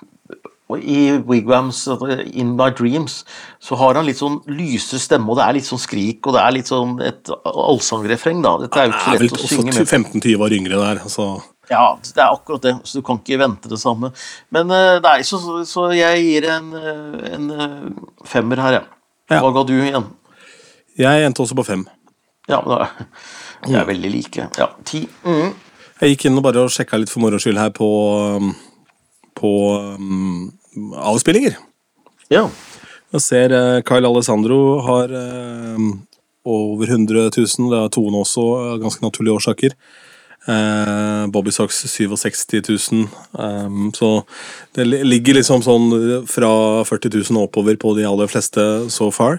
i Wigwams In My Dreams så har han litt sånn lysere stemme, og det er litt sånn skrik, og det er litt sånn et allsangrefreng da. Dette er jo ikke Jeg er vel lett å også synge med. femten til tjue år yngre der, så... Ja, det er akkurat det, så du kan ikke vente det samme. Men uh, nei, så, så jeg gir en, uh, en uh, femmer her, ja. Ja. Hva ga du igjen? Jeg endte også på fem. Ja, men da det er veldig like. Ja, ti. Mm. Jeg gikk inn og bare sjekka litt for moro skyld her på, um, på um, avspillinger. Ja. Jeg ser uh, Kyle Alessandro har uh, over hundre tusen, det er Tone også, av ganske naturlige årsaker. Uh, Bobby Sox sekstisju tusen, um, så det ligger liksom sånn fra førti tusen oppover på de aller fleste so far.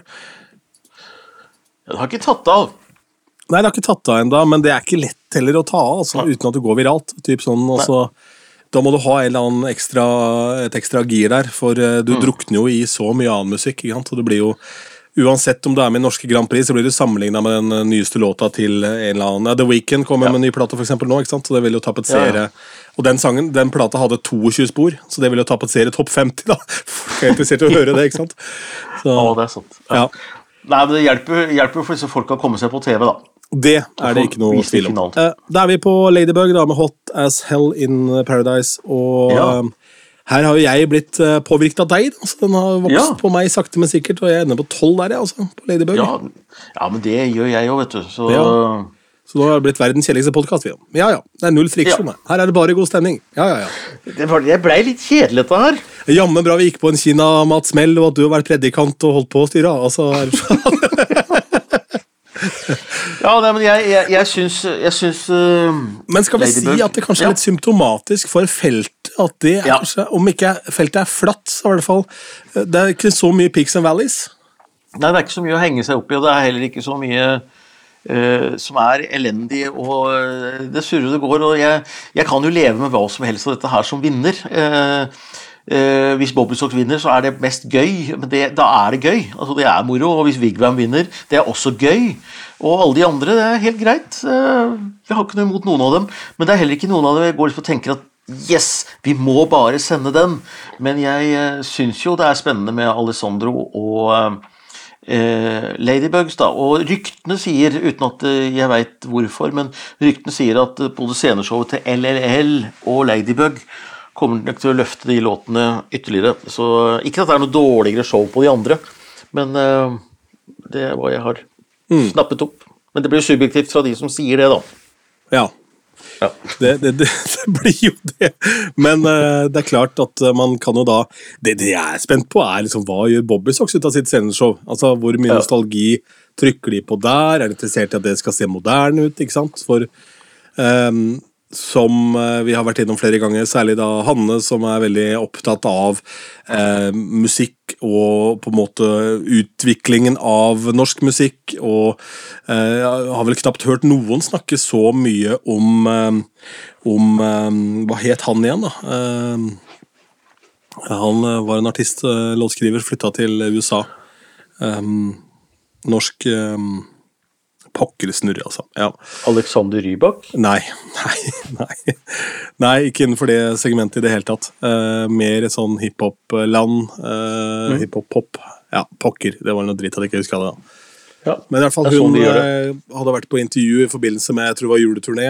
Det har ikke tatt av. Nei, det har ikke tatt av enda, men det er ikke lett heller å ta av, altså, uten at du går viralt. Typ sånn, altså, da må du ha en eller annen ekstra, et ekstra gir der, for uh, du mm. drukner jo i så mye annen musikk, ikke sant? Og det blir jo, uansett om du er med i Norske Grand Prix, så blir du sammenlignet med den nyeste låta til en eller annen. Ja, The Weeknd kommer ja. med en ny plate for eksempel nå, ikke sant? Så det vil jo tapetsere. Ja, ja. Og den sangen, den plata hadde tjueto spor, så det vil jo tapetsere topp femti da. Folk er interessert i å høre det, ikke sant? Så, Å, det er sant. Ja. Ja. Nei, men det hjelper, hjelper for disse folk å komme seg på T V da. Det er det ikke noe tvil om. Uh, da er vi på Ladybug da, med Hot as Hell in Paradise, og ja. uh, her har jo jeg blitt uh, påvirket av deg, altså, den har vokst ja. på meg sakte, men sikkert, og jeg ender på tolv der, altså, på Ladybug. Ja. ja, men det gjør jeg jo, vet du. Så, ja. så nå har det blitt verdens kjedeligste podcast, vi. Ja, ja, det er null friksjon. Ja. Her er det bare god stemning. Ja, ja, ja. Det, var, det ble litt kjedelig dette her. Jammen bra vi gikk på en Kina-matsmell, og at du har vært predikant og holdt på å styre, altså. Ja, nei, men jeg, jeg, jeg syns, jeg syns uh, Men skal vi Ladybug, si at det kanskje er litt ja. symptomatisk for feltet, at det er ja. kanskje, om ikke feltet er flatt, så er det i hvert fall, det er ikke så mye peaks and valleys. Nei, det er ikke så mye å henge seg opp i, og det er heller ikke så mye uh, som er elendig, og uh, det surrer det går, og jeg, jeg kan jo leve med hva som helst av dette her som vinner. Uh, eh, hvis Bobbysocks vinner, så er det mest gøy, men det, da er det gøy. Altså, det er moro, og hvis Vigvam vinner, det er også gøy. Og alle de andre, det er helt greit. Eh, vi har ikke noe imot noen av dem, men det er heller ikke noen av dem jeg går liksom og tenker at yes, vi må bare sende den. Men jeg eh, synes jo det er spennende med Alessandro og eh, Ladybugs da, og ryktene sier, uten at jeg vet hvorfor, men ryktene sier at både sceneshowet til L L L og Ladybug kommer nok til å løfte de låtene ytterligere. Så ikke at det er noe dårligere show på de andre, men uh, det er hva jeg har mm. snappet opp. Men det blir subjektivt fra de som sier det da. Ja, ja. Det, det, det, det blir jo det. Men uh, det er klart at man kan jo da, det, det jeg er spent på er liksom, hva gjør Bobbysocks ut av sitt sceneshow? Altså, hvor mye ja. nostalgi trykker de på der? Er de interessert i at det skal se moderne ut, ikke sant? For... Um, som vi har vært innom flere ganger, særlig da Hanne, som er veldig opptatt av eh, musikk og på en måte utviklingen av norsk musikk, og eh, har vel knapt hørt noen snakke så mye om, eh, om eh, hva het han igjen da? Eh, han var en artist, låtskriver, flyttet til U S A. Eh, norsk... Eh, Pokker snurre, altså. Ja. Alexander Rybak? Nei, nei, nei. Nei, ikke innenfor det segmentet i det hele tatt. Uh, mer et sånn hiphop-land. Uh, mm. Hiphop-pop. Ja, pokker. Det var noe dritt at jeg ikke husker det da. Ja. Men i hvert fall hun sånn uh, hadde vært på intervju i forbindelse med, jeg tror det var juleturné,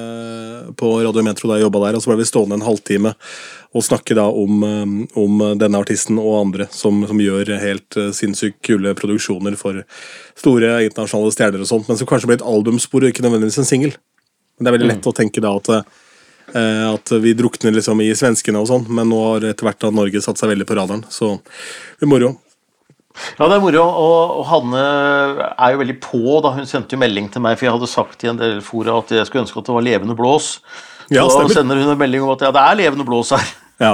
uh, på Radio Metro da jeg jobbet der, og så var vi stående en halvtime og snakke da om, um, om denne artisten og andre som, som gjør helt uh, sinnssykt kule produksjoner for store internasjonale stjerner og sånt, men som kanskje ble et albumspor og ikke nødvendigvis en single. Men det er veldig lett mm. å tenke da at, uh, at vi drukner liksom i svenskene og sånn, men nå har etter hvert da Norge satt seg veldig på radaren, så det er moro. Ja, det er moro, og, og Hanne er jo veldig på da hun sendte jo melding til meg, for jeg hadde sagt i en del fora at jeg skulle ønske at det var levende blås. Ja, så da sender hun en melding om at ja, det er levende blås her. Ja.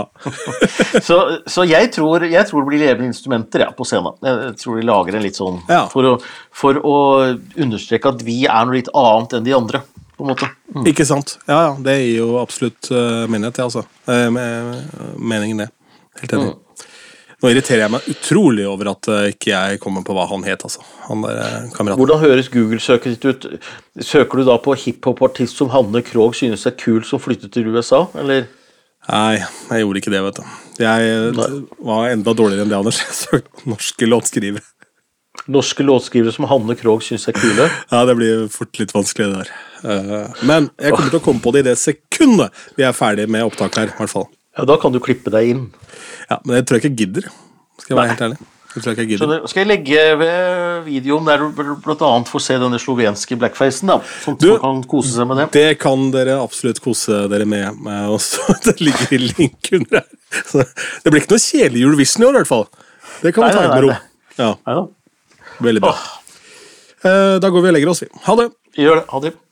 så, så jeg, tror, jeg tror det blir levende instrumenter ja, på scenen. Jeg tror de lager en litt sånn ja. for, å, for å understreke at vi er noe litt annet enn de andre, på en måte. Mm. Ikke sant? Ja, ja, det gir jo absolutt uh, menighet, ja, altså. Uh, med, meningen det. Helt enig. Mm. Nå irriterer jeg meg utrolig over at uh, ikke jeg kommer på hva han het, altså. Han der uh, kameraten. Hvordan høres Google-søket ditt ut? Søker du da på hiphop-artist som Hanne Krogh synes er kul som flyttet til U S A, eller? Nei, jeg gjorde ikke det, vet du. Jeg Nei. var enda dårligere enn det, Anders. Jeg søkte norske låtskrivere. Norske låtskrivere som Hanne Krogh synes er kule? Ja, det blir fort litt vanskelig det der. Uh, men jeg kommer til å komme på det i det sekundet vi er ferdige med opptak her, i hvert fall. Ja, da kan du klippe deg inn. Ja, men det tror jeg ikke gidder. Skal jeg være Nei. helt ærlig. Det tror jeg ikke gidder. Så skal jeg legge ved videoen der du blant annet får se denne slovenske blackfacen da, sånn at du kan kose seg med det. Det kan dere absolutt kose dere med, med også. Det ligger i link under her. Så det blir ikke noe kjedelig Eurovision i år i hvert fall. Det kan vi ta med ro. Ja. Veldig bra. Da går vi og legger oss. Ha det. Gjør det. Ha det.